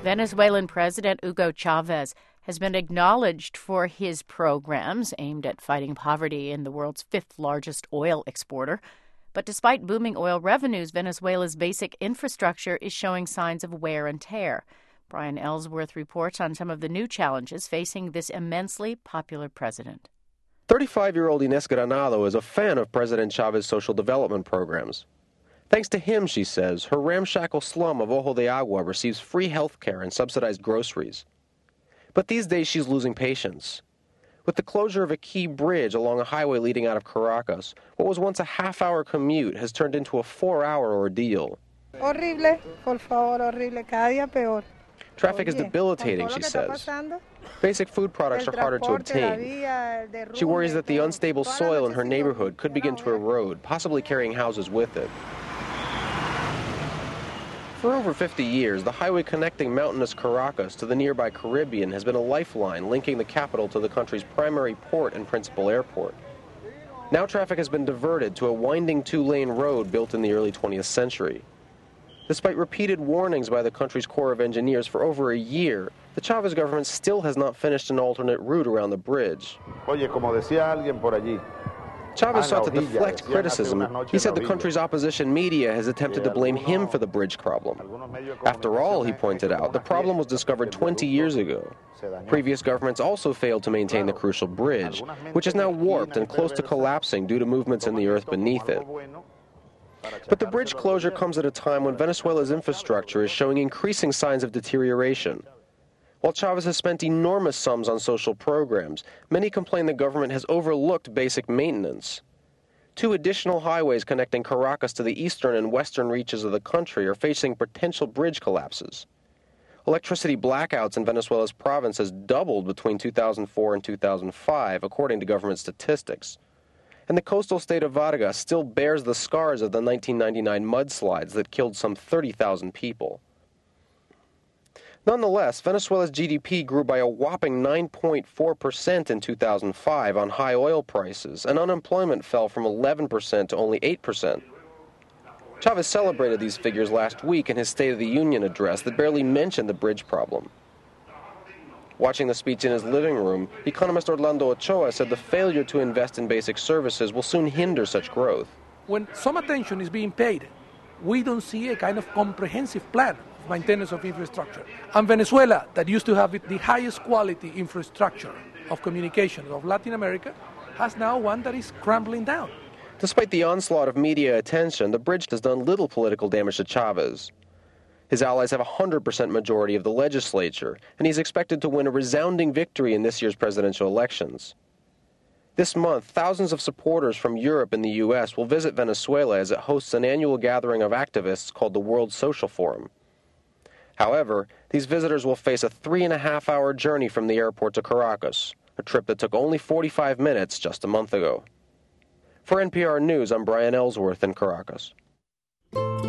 Venezuelan President Hugo Chavez has been acknowledged for his programs aimed at fighting poverty in the world's fifth largest oil exporter. But despite booming oil revenues, Venezuela's basic infrastructure is showing signs of wear and tear. Brian Ellsworth reports on some of the new challenges facing this immensely popular president. 35-year-old Inés Granado is a fan of President Chavez's social development programs. Thanks to him, she says, her ramshackle slum of Ojo de Agua receives free health care and subsidized groceries. But these days she's losing patience. With the closure of a key bridge along a highway leading out of Caracas, what was once a half-hour commute has turned into a 4-hour ordeal. Horrible, por favor, horrible, cada día peor. Traffic is debilitating, she says. Basic food products are harder to obtain. She worries that the unstable soil in her neighborhood could begin to erode, possibly carrying houses with it. For over 50 years, the highway connecting mountainous Caracas to the nearby Caribbean has been a lifeline linking the capital to the country's primary port and principal airport. Now traffic has been diverted to a winding 2-lane road built in the early 20th century. Despite repeated warnings by the country's Corps of Engineers for over a year, the Chavez government still has not finished an alternate route around the bridge. Chavez sought to deflect criticism. He said the country's opposition media has attempted to blame him for the bridge problem. After all, he pointed out, the problem was discovered 20 years ago. Previous governments also failed to maintain the crucial bridge, which is now warped and close to collapsing due to movements in the earth beneath it. But the bridge closure comes at a time when Venezuela's infrastructure is showing increasing signs of deterioration. While Chavez has spent enormous sums on social programs, many complain the government has overlooked basic maintenance. 2 additional highways connecting Caracas to the eastern and western reaches of the country are facing potential bridge collapses. Electricity blackouts in Venezuela's provinces doubled between 2004 and 2005, according to government statistics. And the coastal state of Vargas still bears the scars of the 1999 mudslides that killed some 30,000 people. Nonetheless, Venezuela's GDP grew by a whopping 9.4% in 2005 on high oil prices, and unemployment fell from 11% to only 8%. Chavez celebrated these figures last week in his State of the Union address that barely mentioned the bridge problem. Watching the speech in his living room, economist Orlando Ochoa said the failure to invest in basic services will soon hinder such growth. When some attention is being paid, we don't see a kind of comprehensive plan of maintenance of infrastructure. And Venezuela, that used to have the highest quality infrastructure of communication of Latin America, has now one that is crumbling down. Despite the onslaught of media attention, the bridge has done little political damage to Chavez. His allies have a 100% majority of the legislature, and he's expected to win a resounding victory in this year's presidential elections. This month, thousands of supporters from Europe and the U.S. will visit Venezuela as it hosts an annual gathering of activists called the World Social Forum. However, these visitors will face a 3.5-hour journey from the airport to Caracas, a trip that took only 45 minutes just a month ago. For NPR News, I'm Brian Ellsworth in Caracas.